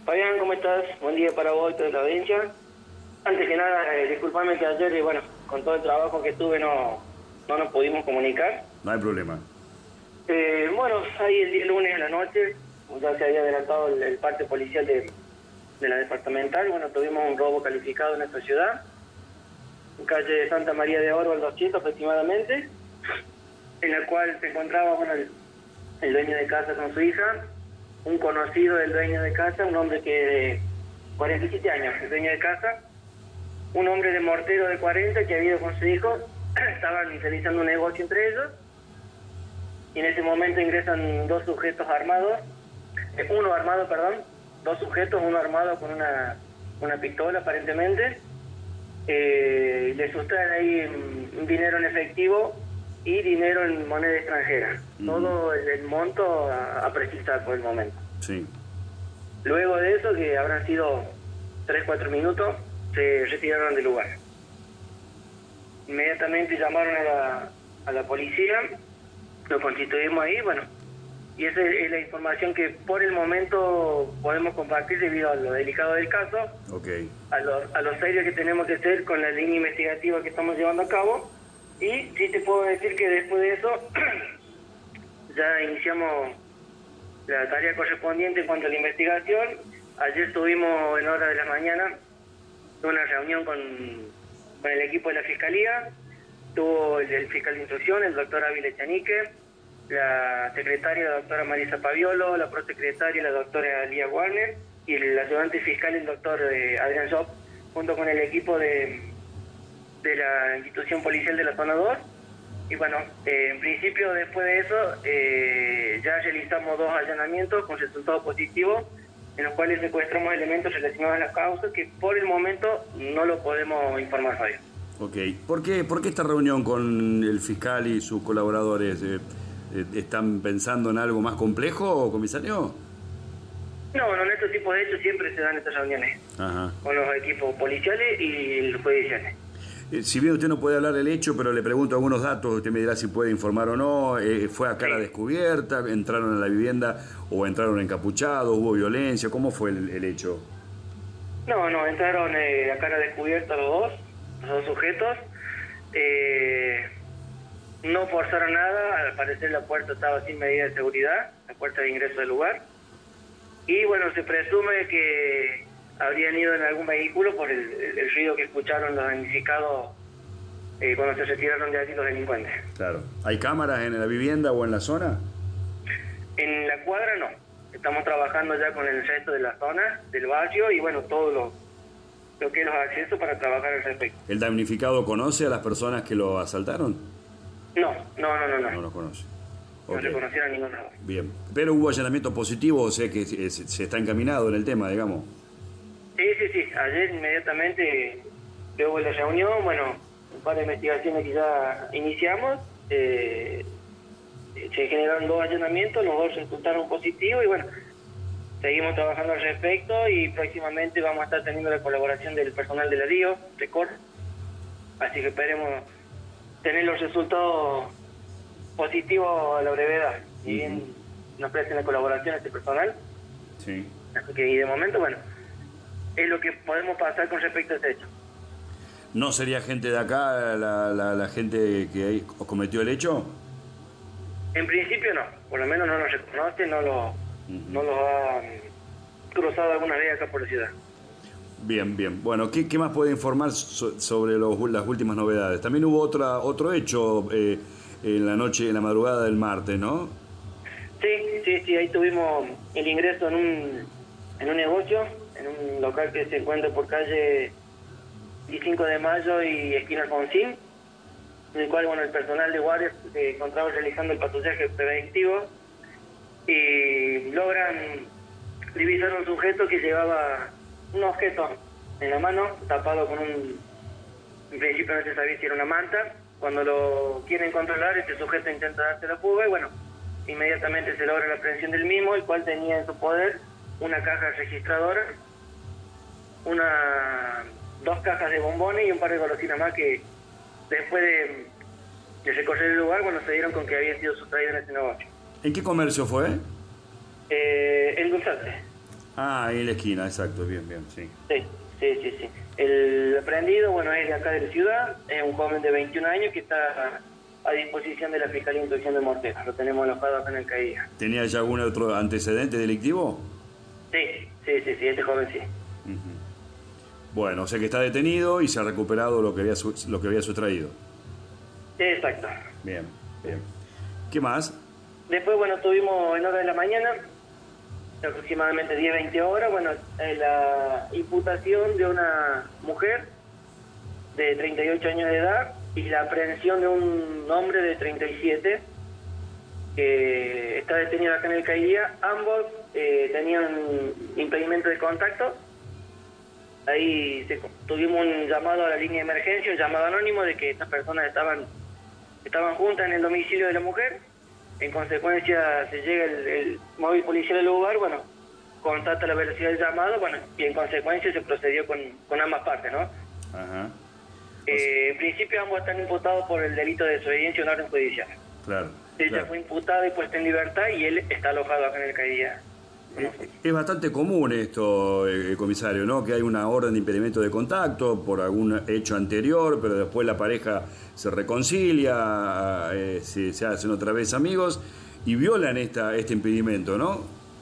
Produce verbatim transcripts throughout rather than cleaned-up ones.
Fabián, ¿cómo estás? Buen día para vos y toda la audiencia. Antes que nada, eh, disculpame que ayer, eh, bueno, con todo el trabajo que tuve no, no nos pudimos comunicar. No hay problema. Eh, bueno, ahí el día lunes en la noche, ya se había adelantado el, el parte policial de, de la departamental. Bueno, tuvimos un robo calificado en nuestra ciudad, en calle Santa María de Oro, al doscientos aproximadamente, en la cual se encontraba, bueno, el, el dueño de casa con su hija, un conocido del dueño de casa, un hombre que de cuarenta y siete años, el dueño de casa, un hombre de mortero de cuarenta que había ido con su hijo, estaban realizando un negocio entre ellos, y en ese momento ingresan dos sujetos armados, eh, uno armado, perdón, dos sujetos, uno armado con una, una pistola aparentemente, eh, le sustraen ahí un dinero en efectivo y dinero en moneda extranjera. Mm. Todo el, el monto a, a precisar por el momento. Sí. Luego de eso, que habrán sido tres cuatro minutos, se retiraron del lugar. Inmediatamente llamaron a la, a la policía, lo constituimos ahí, bueno, y esa es la información que por el momento podemos compartir debido a lo delicado del caso, okay. a lo, a lo serio que tenemos que ser con la línea investigativa que estamos llevando a cabo. Y sí te puedo decir que después de eso ya iniciamos la tarea correspondiente en cuanto a la investigación. Ayer tuvimos en hora de la mañana una reunión con, con el equipo de la Fiscalía. Tuvo el, el fiscal de instrucción, el doctor Ávila Echanique, la secretaria, la doctora Marisa Paviolo, la prosecretaria, la doctora Lía Warner, y el ayudante fiscal, el doctor eh, Adrián Shop, junto con el equipo de... de la institución policial de la zona dos. Y bueno, eh, en principio después de eso eh, ya realizamos dos allanamientos con resultado positivo, en los cuales secuestramos elementos relacionados a la causa que por el momento no lo podemos informar, Fabio. Ok, ¿por qué, por qué esta reunión con el fiscal y sus colaboradores? Eh, eh, ¿Están pensando en algo más complejo, comisario? No, no, en este tipo de hechos siempre se dan estas reuniones. Ajá. Con los equipos policiales y los judiciales. Eh, si bien usted no puede hablar del hecho, pero le pregunto algunos datos, usted me dirá si puede informar o no. Eh, ¿Fue a cara sí. descubierta? ¿Entraron a la vivienda o entraron encapuchados? ¿Hubo violencia? ¿Cómo fue el, el hecho? No, no, entraron eh, a cara descubierta los dos, los dos sujetos. Eh, no forzaron nada, al parecer la puerta estaba sin medida de seguridad, la puerta de ingreso del lugar. Y bueno, se presume que habrían ido en algún vehículo por el, el, el ruido que escucharon los damnificados eh, cuando se retiraron de allí los delincuentes. Claro. ¿Hay cámaras en la vivienda o en la zona? En la cuadra no. Estamos trabajando ya con el resto de la zona, del barrio, y bueno, todo lo, lo que es los accesos para trabajar al respecto. ¿El damnificado conoce a las personas que lo asaltaron? No, no, no, no. No, no los conoce. No okay. reconocieron a ninguno. Bien. Pero hubo allanamiento positivo, o sea que se, se está encaminado en el tema, digamos. Sí, sí, sí. Ayer inmediatamente, luego de la reunión, bueno, un par de investigaciones que ya iniciamos, eh, se generaron dos allanamientos, los dos resultaron positivos y bueno, seguimos trabajando al respecto y próximamente vamos a estar teniendo la colaboración del personal de la DIO, de C O R, así que esperemos tener los resultados positivos a la brevedad, si bien uh-huh. nos presten la colaboración a este personal. Sí. Así que y de momento, bueno, es lo que podemos pasar con respecto a este hecho. ¿No sería gente de acá la, la, la gente que cometió el hecho? En principio no, por lo menos no nos reconoce, no lo, uh-huh. no lo ha cruzado alguna vez acá por la ciudad. Bien, bien. Bueno, ¿qué, qué más puede informar so, sobre los, las últimas novedades? También hubo otra otro hecho eh, en la noche, en la madrugada del martes, ¿no? Sí, sí, sí, ahí tuvimos el ingreso en un, en un negocio, en un local que se encuentra por calle veinticinco de mayo y esquina Alfonsín, en el cual, bueno, el personal de guardias se encontraba realizando el patrullaje preventivo y logran divisar un sujeto que llevaba un objeto en la mano, tapado con un... En principio no se sabía si era una manta. Cuando lo quieren controlar, este sujeto intenta darse la fuga y, bueno, inmediatamente se logra la aprehensión del mismo, el cual tenía en su poder una caja registradora, una dos cajas de bombones y un par de golosinas más que después de, de recorrer el lugar, cuando se dieron con que había sido sustraído en ese negocio. ¿En qué comercio fue? Eh, en Dulzate. Ah, ahí en la esquina, exacto, bien, bien, sí. Sí, sí, sí, sí. El aprendido, bueno, es de acá de la ciudad, es un joven de veintiún años que está a disposición de la Fiscalía de Instrucción de Morteros. Lo tenemos alojado acá en el CAIDIA. ¿Tenía ya algún otro antecedente delictivo? Sí, sí, sí, sí, este joven sí. Uh-huh. Bueno, o sea que está detenido y se ha recuperado lo que había, su- lo que había sustraído. Exacto. Bien, bien. ¿Qué más? Después, bueno, tuvimos en hora de la mañana, aproximadamente diez, veinte horas, bueno, eh, la imputación de una mujer de treinta y ocho años de edad y la aprehensión de un hombre de treinta y siete que está detenido acá en el CAIDIA. Ambos eh, tenían impedimento de contacto. Ahí se, tuvimos un llamado a la línea de emergencia, un llamado anónimo de que estas personas estaban, estaban juntas en el domicilio de la mujer. En consecuencia se llega el, el móvil policial al lugar, bueno, constata la velocidad del llamado, bueno, y en consecuencia se procedió con, con ambas partes, ¿no? Ajá. Eh, en principio ambos están imputados por el delito de desobediencia a una orden judicial. Claro. Ella claro. fue imputada y puesta en libertad y él está alojado acá en el CAIDIA. Eh, Es bastante común esto, eh, comisario, ¿no? Que hay una orden de impedimento de contacto por algún hecho anterior, pero después la pareja se reconcilia, eh, se, se hacen otra vez amigos y violan esta, este impedimento, ¿no?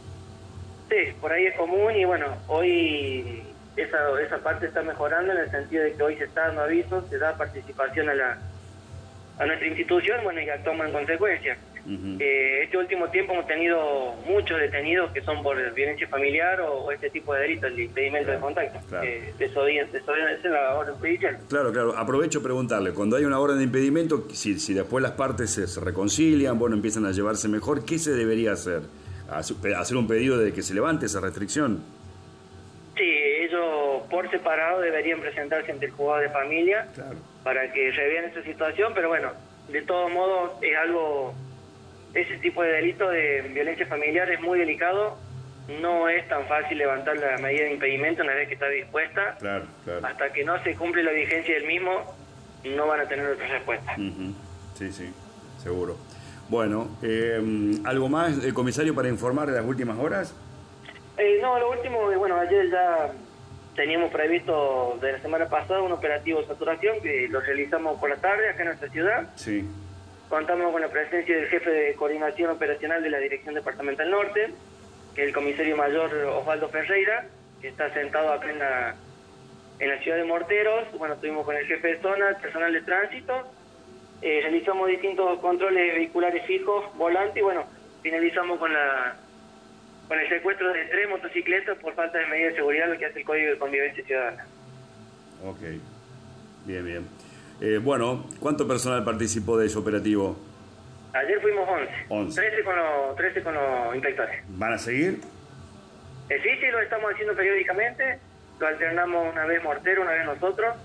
Sí, por ahí es común y bueno, hoy esa, esa parte está mejorando en el sentido de que hoy se está dando avisos, se da participación a la a nuestra institución, bueno, y actuamos en consecuencia. Uh-huh. Eh, este último tiempo hemos tenido muchos detenidos que son por violencia familiar o, o este tipo de delitos, el impedimento claro, de contacto, claro. eh, desobediencia, desobediencia a la orden judicial. Claro, claro. Aprovecho preguntarle, cuando hay una orden de impedimento, si, si después las partes se, se reconcilian, bueno, empiezan a llevarse mejor, ¿qué se debería hacer? ¿Hacer un pedido de que se levante esa restricción? Sí, ellos por separado deberían presentarse ante el juzgado de familia claro. para que revean esa situación, pero bueno, de todos modos es algo, ese tipo de delito de violencia familiar es muy delicado, no es tan fácil levantar la medida de impedimento una vez que está dispuesta, claro, claro. hasta que no se cumple la vigencia del mismo, no van a tener otra respuesta. Uh-huh. Sí, sí, seguro. Bueno, eh, ¿algo más, eh, comisario, para informar de las últimas horas? Eh, no, lo último, bueno, ayer ya teníamos previsto de la semana pasada un operativo de saturación que lo realizamos por la tarde acá en nuestra ciudad. Sí. Contamos con la presencia del jefe de coordinación operacional de la Dirección Departamental Norte, que es el comisario mayor Osvaldo Ferreira, que está sentado acá en la, en la ciudad de Morteros. Bueno, estuvimos con el jefe de zona, el personal de tránsito, eh, realizamos distintos controles vehiculares fijos, volante, y bueno, finalizamos con la con el secuestro de tres motocicletas por falta de medidas de seguridad, lo que hace el Código de Convivencia Ciudadana. Ok, bien, bien. Eh, bueno, ¿cuánto personal participó de ese operativo? Ayer fuimos once. once. trece con los, trece con los inspectores. ¿Van a seguir? Eh, sí, sí, lo estamos haciendo periódicamente, lo alternamos una vez Mortero, una vez nosotros,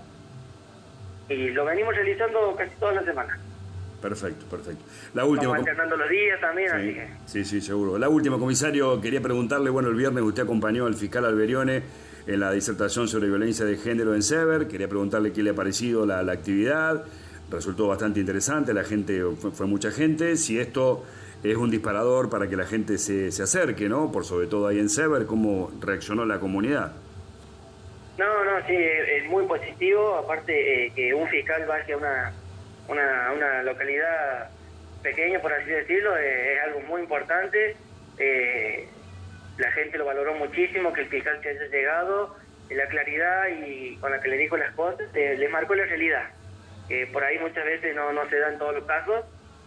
y lo venimos realizando casi todas las semanas. Perfecto, perfecto. La última. Vamos alternando los días también, sí, así que... Sí, sí, seguro. La última, comisario, quería preguntarle, bueno, el viernes usted acompañó al fiscal Alberione en la disertación sobre violencia de género en Sever. Quería preguntarle qué le ha parecido la, la actividad. Resultó bastante interesante, la gente, fue, fue mucha gente. Si esto es un disparador para que la gente se, se acerque, ¿no? Por sobre todo ahí en Sever, ¿cómo reaccionó la comunidad? No, no, sí, es muy positivo. Aparte eh, que un fiscal va hacia una... Una, una localidad pequeña, por así decirlo, eh, es algo muy importante. Eh, la gente lo valoró muchísimo, que el fiscal se haya llegado, eh, la claridad y con la que le dijo las cosas, eh, le marcó la realidad. Eh, por ahí muchas veces no, no se dan todos los casos.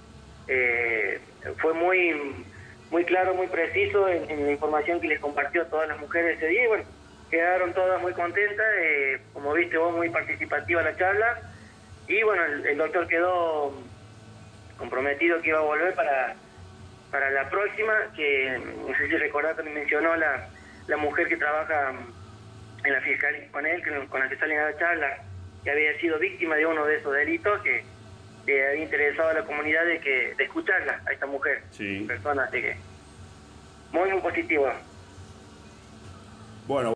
Eh, fue muy, muy claro, muy preciso en, en la información que les compartió a todas las mujeres ese día. Y bueno, quedaron todas muy contentas. Eh, como viste vos, muy participativa la charla. Y bueno, el, el doctor quedó comprometido que iba a volver para, para la próxima, que no sé si recordás que me mencionó la, la mujer que trabaja en la fiscalía con él, que, con la que salen a la charla, que había sido víctima de uno de esos delitos, que le había interesado a la comunidad de que de escucharla a esta mujer, sí. persona, así que muy, muy positivo. Bueno.